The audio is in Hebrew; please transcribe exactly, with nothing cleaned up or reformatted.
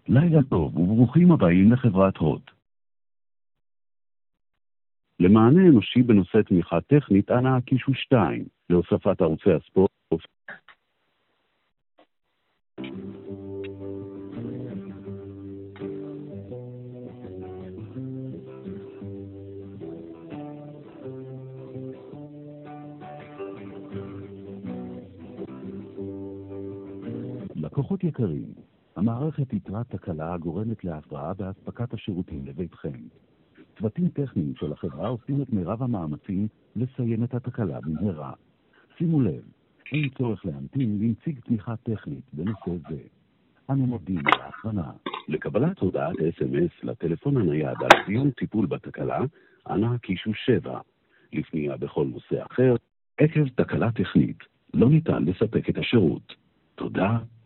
לילה טוב וברוכים הבאים לחברת הוט. למענה אנושי בנושא תמיכה טכנית, אנא הקישו שתיים. להוספת ערוצי הספורט. לקוחות יקרים, המערכת יתרה תקלה הגורמת להפרעה בהספקת השירותים לביתכם. צוותים טכניים של החברה עושים את מירב המאמצים לסיים את התקלה במהרה. שימו לב, אין צורך להמתין לנציג תמיכה טכנית בנושא זה. אנו מודים על ההכוונה. לקבלת הודעת אס אם אס לטלפון הנייד על סיום טיפול בתקלה, אנא הקישו שבע. לפנייה בכל נושא אחר, עקב תקלה טכנית, לא ניתן לספק את השירות. תודה.